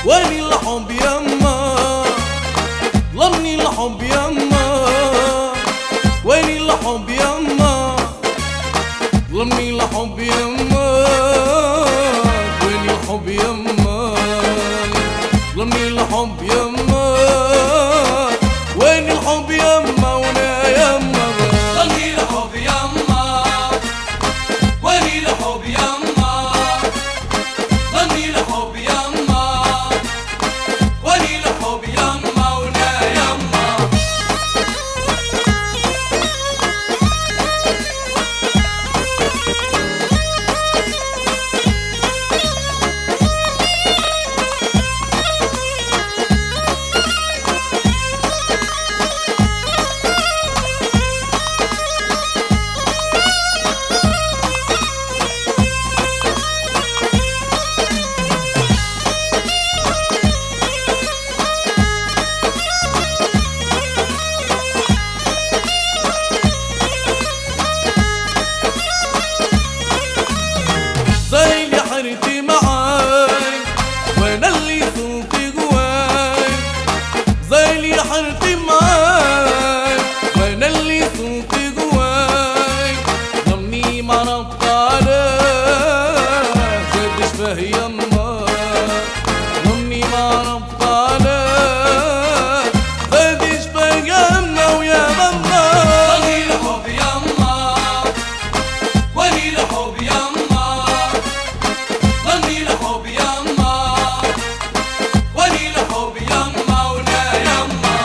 وين الحب يما ظلمني الحب يما وين الحب يما ظلمني الحب يما وين الحب يما ظلمني الحب يما وين الحب يما وانا يما ظلمني الحب يما وين الحب يما ظلمني الحب يما وين الحب يما وانا يما زي اللي حرتي معاي وانا اللي صرت جواي زي اللي حرتي معاي وانا اللي صرت جواي ضمني ما رفض عليك زاد شبه يما ضمني ما رفض عليك زاد شبه يما ويا ماما ظلمني الحب يما وين الحب يما ظلمني الحب يما وين الحب يما وانا يما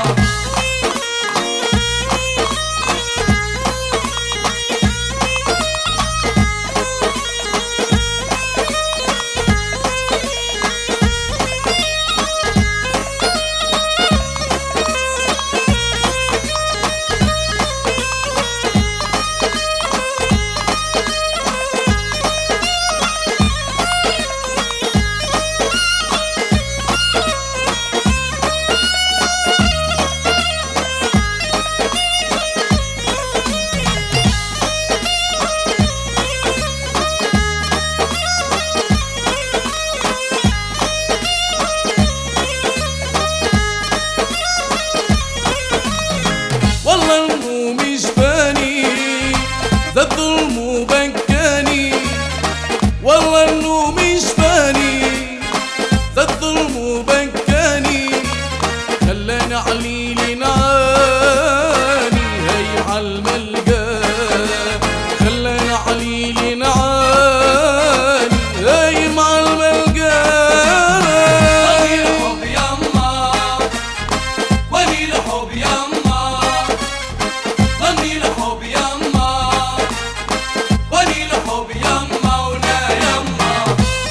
والله الهموم جباني ذا الظلم بكاني والله الهموم جباني ذا الظلم بكاني خلاني عليلي نعاني هي عالملقى خلاني عليلي نعاني هي مع الملقى ظلمني الحب يما وين الحب يما ظلمني الحب يما وين الحب يما وانا يما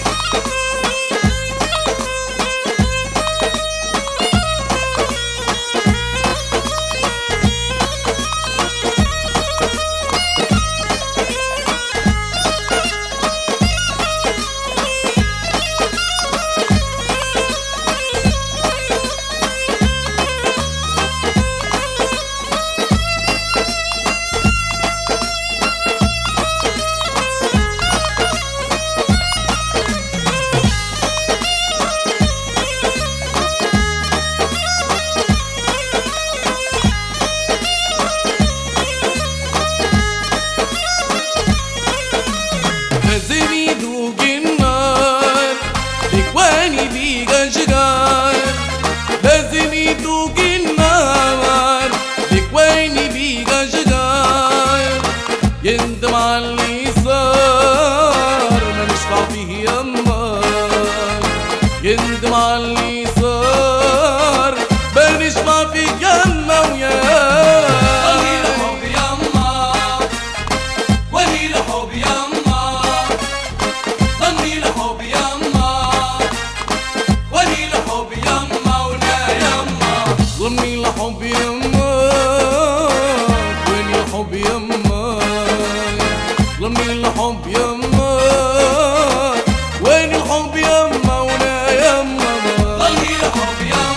لازم يذوق النار بكواني بيقى شجار لازم يذوق النار بكواني بيقى شجار يندم على اللي صار ما نشفع فيه يما يندم على اللي صار ما نشفع فيه يما ويا ظلمني الحب يما وين الحب يما ظلمني الحب يما وين الحب يما وانا يما ظلمني الحب يما وين الحب يما ظلمني الحب يما وين الحب يما وانا يما ظلمني الحب يما